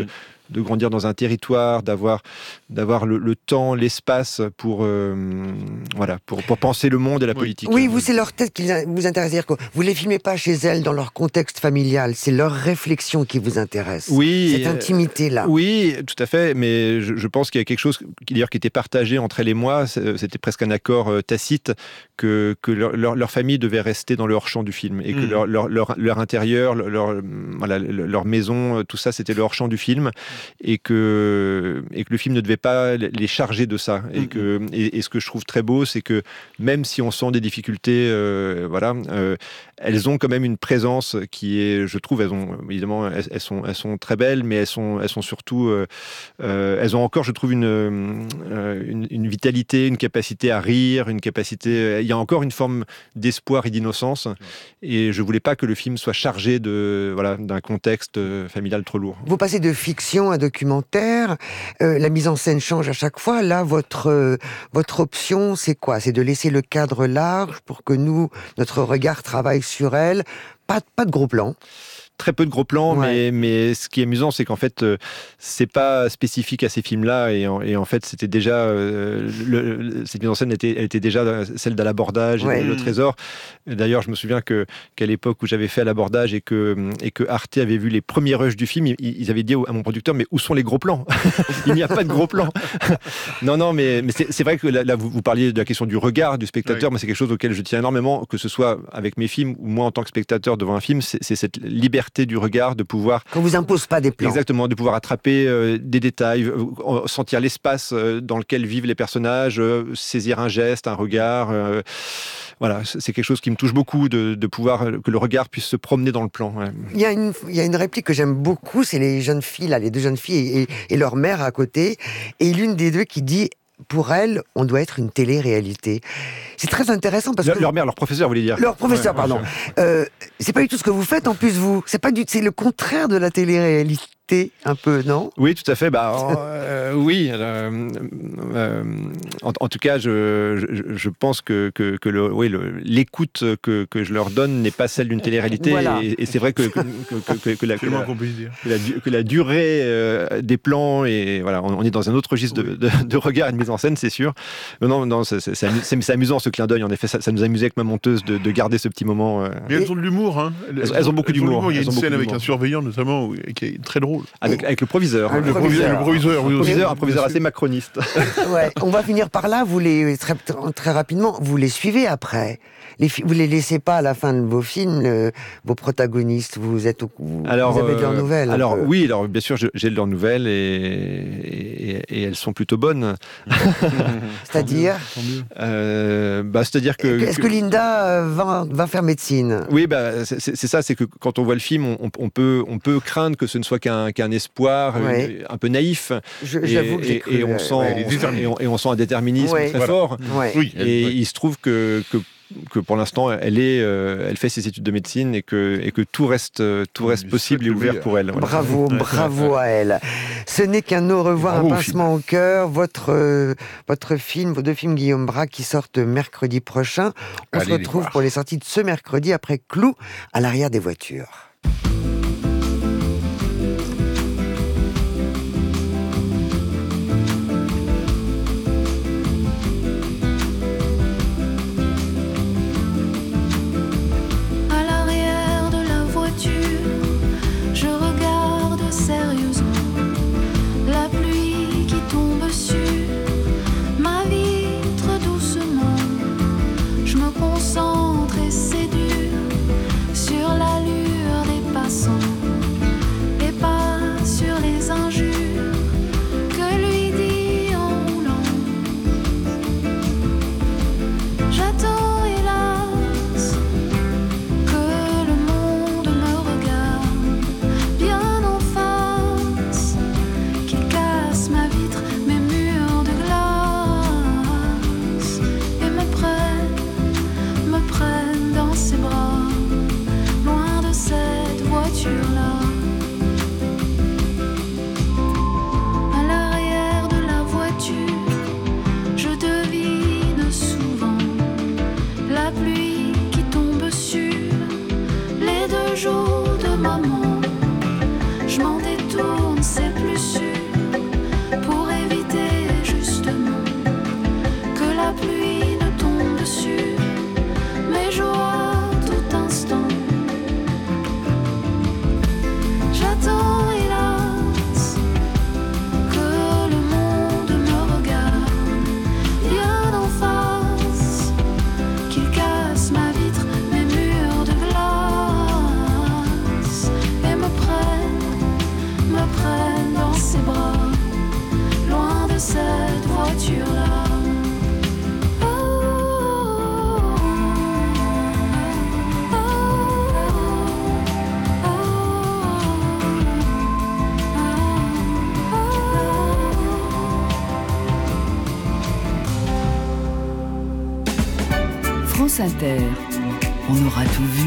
de grandir dans un territoire, d'avoir, d'avoir le, le temps, l'espace pour, euh, voilà, pour, pour penser le monde et la oui. politique. Oui, vous, c'est leur tête qui vous intéresse. C'est-à-dire que vous ne les filmez pas chez elles dans leur contexte familial, c'est leur réflexion qui vous intéresse. Oui. Cette intimité-là. Oui, tout à fait, mais je, je pense qu'il y a quelque chose qui, d'ailleurs, qui était partagé entre elle et moi, c'était presque un accord euh, tacite, que, que leur, leur, leur famille devait rester dans le hors-champ du film, et que mmh. leur, leur, leur, leur intérieur, leur, leur, voilà, leur maison, tout ça, c'était le hors-champ du film, et que, et que le film ne devait pas les charger de ça. Et, que, et, et ce que je trouve très beau, c'est que même si on sent des difficultés, euh, voilà, euh, elles ont quand même une présence qui est, je trouve, elles ont, évidemment, elles, elles, sont, elles sont très belles, mais elles sont, elles sont surtout, euh, euh, elles ont encore, je trouve, une, euh, une, une vitalité, une capacité à rire, une capacité, il y a encore une forme d'espoir et d'innocence, et je voulais pas que le film soit chargé de, voilà, d'un contexte familial trop lourd. Vous passez de fiction à documentaire, euh, la mise en scène change à chaque fois. Là, votre, euh, votre option, c'est quoi? C'est de laisser le cadre large pour que nous, notre regard travaille sur elle. Pas, pas de gros plans. Très peu de gros plans, ouais. mais, mais ce qui est amusant, c'est qu'en fait, euh, c'est pas spécifique à ces films-là, et en, et en fait, c'était déjà, euh, le, le, cette mise en scène était, elle était déjà celle d'À l'abordage, ouais. et Le Trésor. D'ailleurs, je me souviens que, qu'à l'époque où j'avais fait À l'abordage et que, et que Arte avait vu les premiers rushs du film, ils, ils avaient dit à mon producteur, mais où sont les gros plans? Il n'y a pas de gros plans. non, non, mais, mais c'est, c'est vrai que là, là vous, vous parliez de la question du regard du spectateur, ouais. mais c'est quelque chose auquel je tiens énormément, que ce soit avec mes films ou moi en tant que spectateur devant un film, c'est, c'est cette liberté du regard, de pouvoir... Qu'on vous impose pas des plans. Exactement, de pouvoir attraper euh, des détails, euh, sentir l'espace euh, dans lequel vivent les personnages, euh, saisir un geste, un regard. Euh, voilà, c'est quelque chose qui me touche beaucoup, de, de pouvoir, que le regard puisse se promener dans le plan. Ouais. Il y a une, il y a une réplique que j'aime beaucoup, c'est les jeunes filles, là, les deux jeunes filles et, et leur mère à côté, et l'une des deux qui dit... Pour elle, on doit être une télé-réalité. C'est très intéressant parce leur, que... Leur mère, leur professeur, vous voulez dire? Leur professeur, ouais, pardon. Euh, c'est pas du tout ce que vous faites, en plus, vous. C'est pas du... c'est le contraire de la télé-réalité, un peu, non? Oui, tout à fait. Bah, euh, oui. Euh, euh, en, en tout cas, je, je, je pense que, que, que le, oui, le, l'écoute que, que je leur donne n'est pas celle d'une télé-réalité. Voilà. Et, et c'est vrai que, que, que, que, que, la, que, la, que, la, que la durée euh, des plans, et voilà, on, on est dans un autre registre oui. de, de, de regard et de mise en scène, c'est sûr. Non, non, non c'est, c'est, c'est, c'est, c'est amusant ce clin d'œil. En effet, ça, ça nous amusait avec ma monteuse de, de garder ce petit moment. Euh... Mais elles ont de l'humour. Hein. Elles, elles, elles ont beaucoup elles d'humour. Ont il y a elles une scène avec un surveillant, notamment, qui est très drôle. Avec, avec le proviseur. Avec le proviseur. Le proviseur, oui, un proviseur, un proviseur assez macroniste. Ouais, on va finir par là. Vous les, très, très rapidement, vous les suivez après. Les, vous les laissez pas à la fin de vos films, le, vos protagonistes. Vous êtes, vous, alors, vous avez de leurs nouvelles. Alors oui, alors bien sûr, j'ai de leurs nouvelles et, et, et elles sont plutôt bonnes. C'est-à-dire, euh, bah, c'est-à-dire que. Est-ce que, que Linda va, va faire médecine? Oui, bah c'est, c'est ça, c'est que quand on voit le film, on, on peut, on peut craindre que ce ne soit qu'un, qu'un espoir ouais. un, un peu naïf. Je, et, j'avoue que j'ai et, cru, et on sent, ouais. et, on, et on sent un déterminisme ouais. très voilà. fort. Ouais. Oui. Et oui. il se trouve que, que que pour l'instant, elle est, euh, elle fait ses études de médecine et que et que tout reste, tout reste possible et ouvert pour elle. Voilà. Bravo, bravo à elle. Ce n'est qu'un au revoir, bravo un pincement au cœur. Votre euh, votre film, vos deux films Guillaume Braque qui sortent mercredi prochain. On Allez se retrouve pour les sorties de ce mercredi après Clou à l'arrière des voitures. Concentre et c'est dur sur l'allure des dans ses bras, loin de cette voiture-là. Oh, oh, oh, oh. France Inter, on aura tout vu.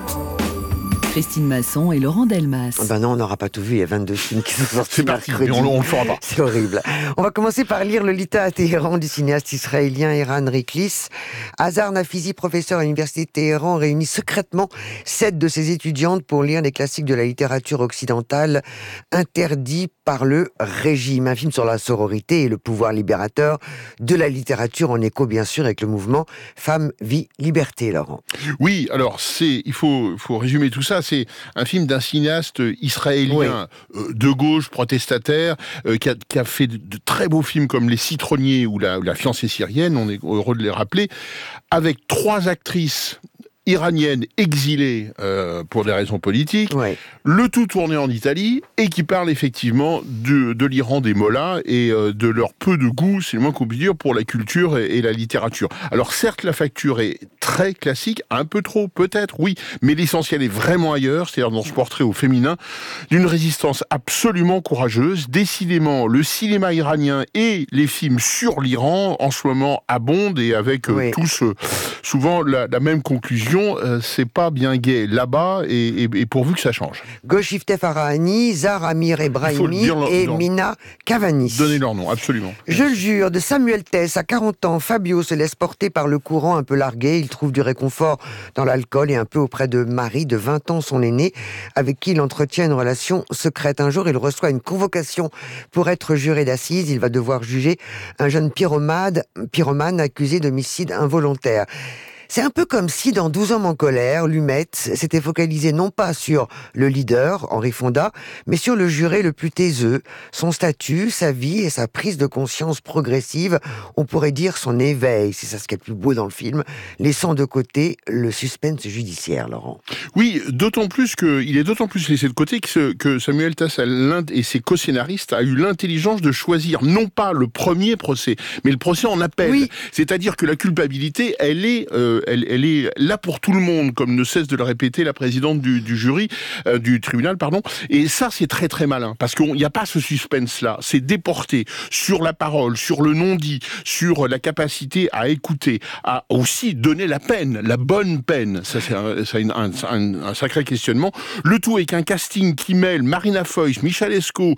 Christine Masson et Laurent Delmas. Ben non, on n'aura pas tout vu, il y a vingt-deux films qui sont sortis. C'est parti, mais on ne le fera pas. C'est horrible. On va commencer par lire Lolita à Téhéran du cinéaste israélien Eran Riklis. Hazar Nafizi, professeur à l'université de Téhéran, réunit secrètement sept de ses étudiantes pour lire les classiques de la littérature occidentale interdits par le régime. Un film sur la sororité et le pouvoir libérateur de la littérature, en écho bien sûr avec le mouvement Femmes, Vie, Liberté, Laurent. Oui, alors c'est, il faut, faut résumer tout ça. C'est un film d'un cinéaste israélien oui. euh, de gauche, protestataire, euh, qui, a, qui a fait de, de très beaux films comme Les Citronniers ou La, la fiancée syrienne, on est heureux de les rappeler, avec trois actrices iranienne exilée euh, pour des raisons politiques, ouais. le tout tourné en Italie, et qui parle effectivement de, de l'Iran des mollahs et euh, de leur peu de goût, c'est le moins qu'on puisse dire, pour la culture et, et la littérature. Alors certes, la facture est très classique, un peu trop peut-être, oui, mais l'essentiel est vraiment ailleurs, c'est-à-dire dans ce portrait au féminin, d'une résistance absolument courageuse. Décidément, le cinéma iranien et les films sur l'Iran, en ce moment, abondent, et avec euh, oui. tous euh, souvent la, la même conclusion. Euh, c'est pas bien gai là-bas, et, et, et pourvu que ça change. Goshifte Farahani, Zahar Amir Ebrahimi et leur, Mina Cavani. Donnez leur nom, absolument. Je le jure, de Samuel Tess, à quarante ans, Fabio se laisse porter par le courant un peu largué. Il trouve du réconfort dans l'alcool et un peu auprès de Marie, de vingt ans, son aîné, avec qui il entretient une relation secrète. Un jour, il reçoit une convocation pour être juré d'assises. Il va devoir juger un jeune pyromane, pyromane accusé d'homicide involontaire. C'est un peu comme si, dans douze hommes en colère, Lumet s'était focalisé non pas sur le leader, Henri Fonda, mais sur le juré le plus taiseux, son statut, sa vie et sa prise de conscience progressive, on pourrait dire son éveil, c'est ça ce qui est le plus beau dans le film, laissant de côté le suspense judiciaire, Laurent. Oui, d'autant plus que, il est d'autant plus laissé de côté que, ce, que Samuel Tess et ses co-scénaristes a eu l'intelligence de choisir non pas le premier procès, mais le procès en appel. Oui. C'est-à-dire que la culpabilité, elle est... Euh, Elle, elle est là pour tout le monde, comme ne cesse de le répéter la présidente du, du jury, euh, du tribunal, pardon. Et ça, c'est très très malin, parce qu'il n'y a pas ce suspense-là. C'est déporté sur la parole, sur le non-dit, sur la capacité à écouter, à aussi donner la peine, la bonne peine. Ça, c'est un, c'est un, un, un sacré questionnement. Le tout avec un casting qui mêle Marina Foïs, Michel Esco,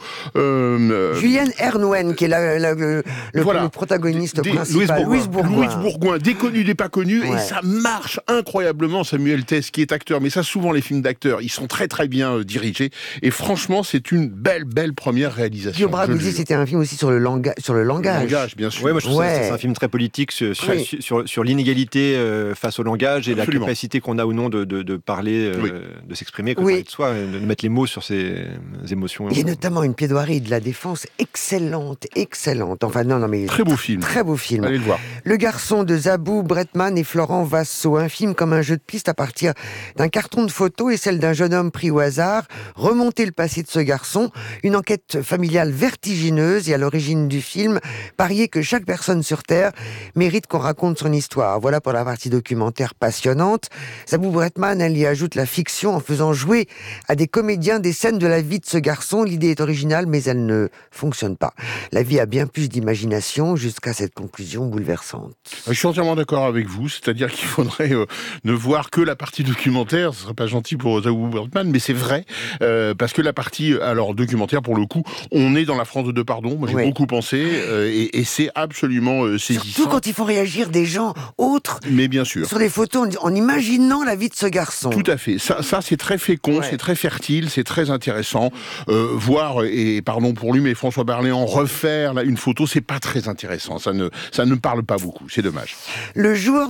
euh, Julienne Ernouen, qui est la, la, le, le, voilà. le protagoniste des, principal, Louise Bourgoin. Louise Bourgoin, des connus, des pas connus, ouais. et ça marche incroyablement. Samuel Tess, qui est acteur, mais ça, souvent, les films d'acteurs, ils sont très très bien euh, dirigés, et franchement, c'est une belle, belle première réalisation. Guillaume Brague nous dit c'était un film aussi sur le, langa- sur le langage. Le langage, bien sûr. Ouais, moi, je trouve ouais. que c'est un film très politique sur, oui. sur, sur, sur l'inégalité euh, face au langage et Absolument. La capacité qu'on a ou non de, de, de parler, euh, oui. de s'exprimer, oui. parler de soi, de mettre les mots sur ses émotions. Il y a notamment une plaidoirie de la défense excellente, excellente. Enfin, non, non, mais... Très beau film. Très beau film. Allez le voir. Le garçon de Zabou Bretman et Florent Vassaux, un film comme un jeu de piste à partir d'un carton de photos et celle d'un jeune homme pris au hasard, remonter le passé de ce garçon, une enquête familiale vertigineuse et à l'origine du film, parier que chaque personne sur Terre mérite qu'on raconte son histoire. Voilà pour la partie documentaire passionnante. Zabou Bretman, elle y ajoute la fiction en faisant jouer à des comédiens des scènes de la vie de ce garçon. L'idée est originale, mais elle ne fonctionne pas. La vie a bien plus d'imagination jusqu'à cette conclusion bouleversante. Je suis entièrement d'accord avec vous, c'est-à-dire qu'il faudrait euh, ne voir que la partie documentaire. Ce serait pas gentil pour Zabou Bretman, mais c'est vrai, euh, parce que la partie, alors documentaire pour le coup, on est dans la France de Depardon, moi j'ai oui. beaucoup pensé, euh, et, et c'est absolument euh, saisissant. Surtout quand il faut réagir des gens autres, mais bien sûr, sur les photos, en, en imaginant la vie de ce garçon. Tout à fait, ça, ça c'est très fécond, ouais. c'est très fertile, c'est très intéressant. Euh, voir, et pardon pour lui, mais François Berléand refaire là, une photo, c'est pas très intéressant, ça ne, ça ne parle pas beaucoup, c'est dommage. Le joueur de Go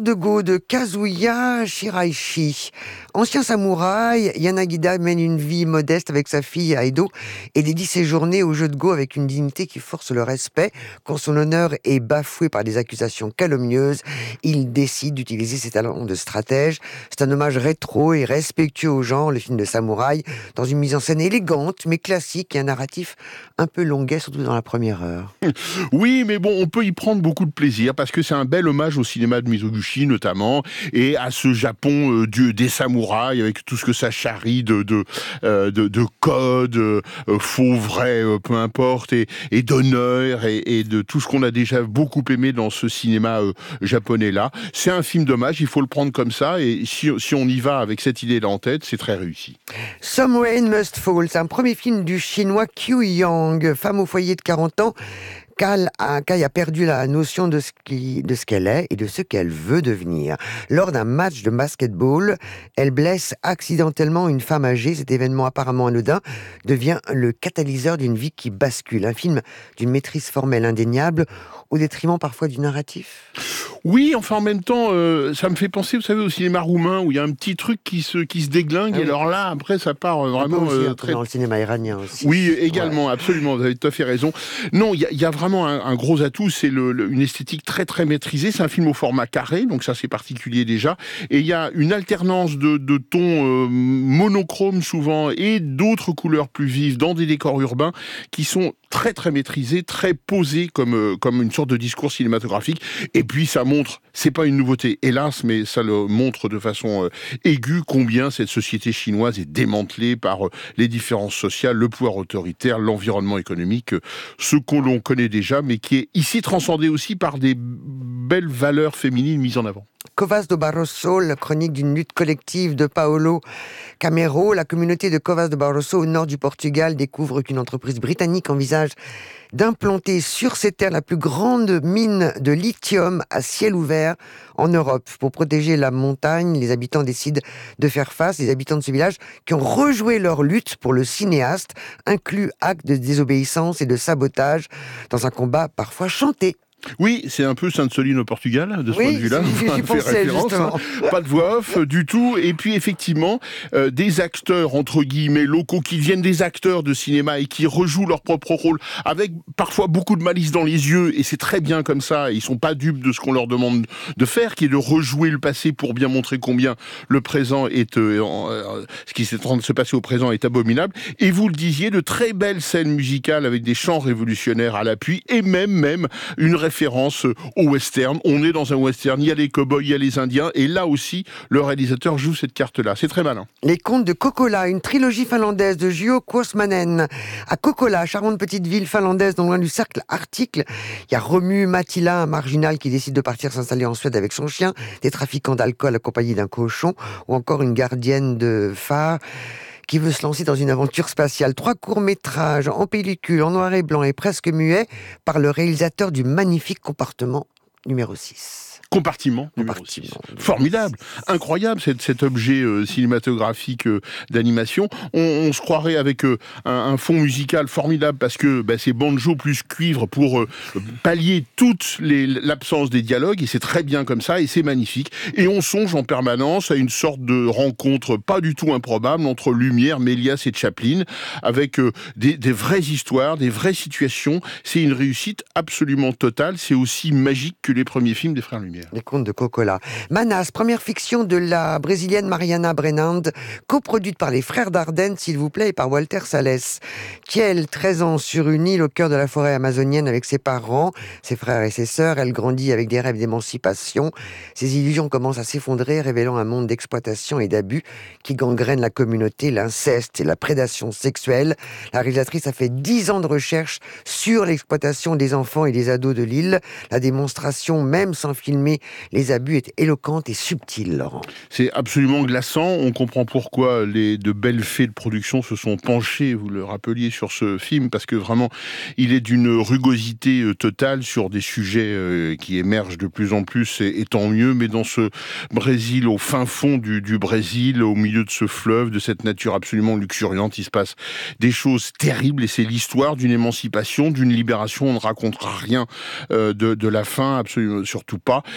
propos de Kazuya Shiraishi. Ancien samouraï, Yanagida mène une vie modeste avec sa fille à Edo et dédie ses journées au jeu de go avec une dignité qui force le respect. Quand son honneur est bafoué par des accusations calomnieuses, il décide d'utiliser ses talents de stratège. C'est un hommage rétro et respectueux au genre, le film de samouraï, dans une mise en scène élégante mais classique et un narratif un peu longuet, surtout dans la première heure. Oui, mais bon, on peut y prendre beaucoup de plaisir parce que c'est un bel hommage au cinéma de Mizoguchi notamment et à ce Japon euh, dieu des samouraïs avec tout ce que ça charrie de de euh, de, de codes euh, faux, vrai, euh, peu importe, et, et d'honneur et, et de tout ce qu'on a déjà beaucoup aimé dans ce cinéma euh, japonais là. C'est un film d'hommage, il faut le prendre comme ça et si si on y va avec cette idée là en tête, c'est très réussi. Some Rain Must Fall, c'est un premier film du chinois Qiu Yang, femme au foyer de quarante ans. Kai a perdu la notion de ce, qui, de ce qu'elle est et de ce qu'elle veut devenir. Lors d'un match de basketball, elle blesse accidentellement une femme âgée. Cet événement apparemment anodin devient le catalyseur d'une vie qui bascule. Un film d'une maîtrise formelle indéniable au détriment parfois du narratif. Oui, enfin en même temps, euh, ça me fait penser, vous savez, au cinéma roumain où il y a un petit truc qui se, qui se déglingue ah oui. Et alors là, après, ça part vraiment aussi, euh, très... dans le cinéma iranien aussi. Oui, également, ouais. Absolument, vous avez tout à fait raison. Non, il y, y a vraiment un, un gros atout, c'est le, le, une esthétique très très maîtrisée. C'est un film au format carré, donc ça c'est particulier déjà. Et il y a une alternance de, de tons euh, monochromes souvent et d'autres couleurs plus vives dans des décors urbains qui sont très très maîtrisés, très posés comme euh, comme une sorte de discours cinématographique. Et puis ça montre, c'est pas une nouveauté, hélas, mais ça le montre de façon euh, aiguë combien cette société chinoise est démantelée par euh, les différences sociales, le pouvoir autoritaire, l'environnement économique, euh, ce que l'on connaît déjà, mais qui est ici transcendé aussi par des belles valeurs féminines mises en avant. Covas do Barroso, la chronique d'une lutte collective de Paolo Camero. La communauté de Covas do Barroso, au nord du Portugal, découvre qu'une entreprise britannique envisage d'implanter sur ses terres la plus grande mine de lithium à ciel ouvert en Europe. Pour protéger la montagne, les habitants décident de faire face. Les habitants de ce village qui ont rejoué leur lutte pour le cinéaste, inclut actes de désobéissance et de sabotage dans un combat parfois chanté. Oui, c'est un peu Sainte-Soline au Portugal, de ce oui, point de vue-là. J'y pensais, justement. Pas de voix off du tout. Et puis, effectivement, euh, des acteurs, entre guillemets, locaux, qui deviennent des acteurs de cinéma et qui rejouent leur propre rôle, avec parfois beaucoup de malice dans les yeux, et c'est très bien comme ça, et ils sont pas dupes de ce qu'on leur demande de faire, qui est de rejouer le passé pour bien montrer combien le présent est... Euh, euh, ce qui est en train de se passer au présent est abominable. Et vous le disiez, de très belles scènes musicales avec des chants révolutionnaires à l'appui, et même, même, une référence référence au western. On est dans un western, il y a les cow-boys, il y a les indiens, et là aussi, le réalisateur joue cette carte-là. C'est très malin. Les Contes de Kokkola, une trilogie finlandaise de Juho Kuosmanen. À Kokkola, charmante petite ville finlandaise non loin du cercle arctique, il y a Romu Mattila, un marginal qui décide de partir s'installer en Suède avec son chien, des trafiquants d'alcool accompagnés d'un cochon, ou encore une gardienne de phare qui veut se lancer dans une aventure spatiale. Trois courts-métrages en pellicule, en noir et blanc et presque muets par le réalisateur du magnifique Compartiment numéro six. Compartiment, Compartiment. Formidable, incroyable cet, cet objet euh, cinématographique euh, d'animation. On, on se croirait avec euh, un, un fond musical formidable parce que bah, c'est banjo plus cuivre pour euh, pallier toute les, l'absence des dialogues, et c'est très bien comme ça et c'est magnifique. Et on songe en permanence à une sorte de rencontre pas du tout improbable entre Lumière, Méliès et Chaplin, avec euh, des, des vraies histoires, des vraies situations. C'est une réussite absolument totale. C'est aussi magique que les premiers films des Frères Lumière. Les Contes de Kokkola. Manas, première fiction de la brésilienne Mariana Brenand, coproduite par les frères Dardenne, s'il vous plaît, et par Walter Salles. Kiel, treize ans, sur une île au cœur de la forêt amazonienne avec ses parents, ses frères et ses sœurs. Elle grandit avec des rêves d'émancipation. Ses illusions commencent à s'effondrer, révélant un monde d'exploitation et d'abus qui gangrène la communauté, l'inceste et la prédation sexuelle. La réalisatrice a fait dix ans de recherche sur l'exploitation des enfants et des ados de l'île. La démonstration, même sans filmer les abus, est éloquente et subtile, Laurent. C'est absolument glaçant. On comprend pourquoi les de belles fées de production se sont penchées, vous le rappeliez, sur ce film, parce que vraiment, il est d'une rugosité totale sur des sujets qui émergent de plus en plus, et, et tant mieux, mais dans ce Brésil, au fin fond du, du Brésil, au milieu de ce fleuve, de cette nature absolument luxuriante, il se passe des choses terribles, et c'est l'histoire d'une émancipation, d'une libération. On ne racontera rien euh, de, de la fin, absolument, surtout pas.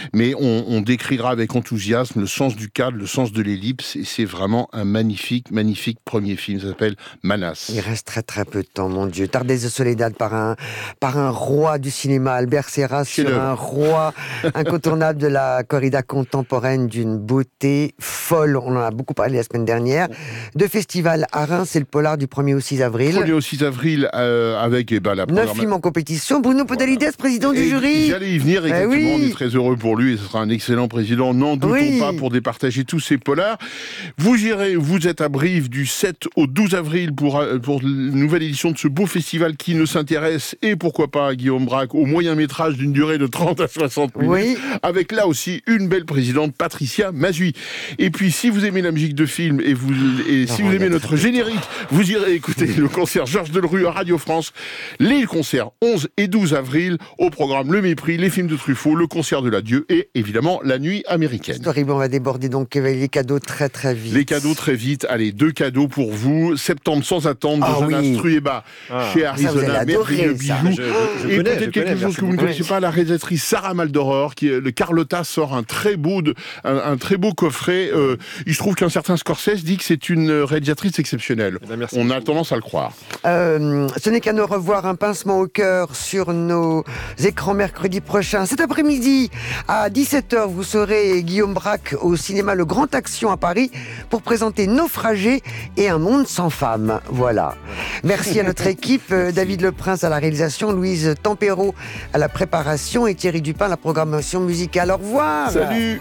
mais on, on décrira avec enthousiasme le sens du cadre, le sens de l'ellipse, et c'est vraiment un magnifique, magnifique premier film. Ça s'appelle Manas. Il reste très très peu de temps, mon Dieu. Tardes de Soledad par un, par un roi du cinéma, Albert Serra, sur un roi incontournable de la corrida contemporaine d'une beauté folle. On en a beaucoup parlé la semaine dernière. De festival à Reims, c'est le polar du premier au six avril. premier au six avril, euh, avec eh ben, la programmation. Neuf films en compétition. Bruno Podalides, président du et, jury. J'allais y venir, exactement. Eh oui. On est très heureux pour lui et ce sera un excellent président. N'en doutons oui. pas pour départager tous ces polars. Vous irez, vous êtes à Brive du sept au douze avril pour, pour une nouvelle édition de ce beau festival qui nous intéresse et pourquoi pas à Guillaume Braque au moyen métrage d'une durée de trente à soixante minutes. Oui. Avec là aussi une belle présidente, Patricia Mazui. Et puis si vous aimez la musique de film et, vous, et si non, vous aimez notre générique, vous irez écouter le concert Georges Delerue à Radio France. Les concerts onze et douze avril, au programme Le Mépris, les films de Truffaut, le concert de l'adieu et évidemment la nuit américaine. C'est horrible, on va déborder donc les cadeaux très très vite. Les cadeaux très vite, allez, deux cadeaux pour vous. Septembre sans attendre de ah, Jonas oui. Trueba ah. chez Arizona, merveilleux bijou. Je, je, je et peut-être quelque connais, chose que vous ne connaissez pas, la réalisatrice Sarah Maldoror, qui le Carlotta sort un très beau, de, un, un très beau coffret. Euh, il se trouve qu'un certain Scorsese dit que c'est une réalisatrice exceptionnelle. Eh bien, on a tendance à le croire. Euh, ce n'est qu'à nous revoir, un pincement au cœur sur nos écrans mercredi prochain. Cet après-midi, à dix-sept heures, vous serez Guillaume Braque au cinéma Le Grand Action à Paris pour présenter Naufragés et un monde sans femmes. Voilà. Merci à notre équipe, David Leprince à la réalisation, Louise Tempero à la préparation et Thierry Dupin à la programmation musicale. Au revoir. Salut.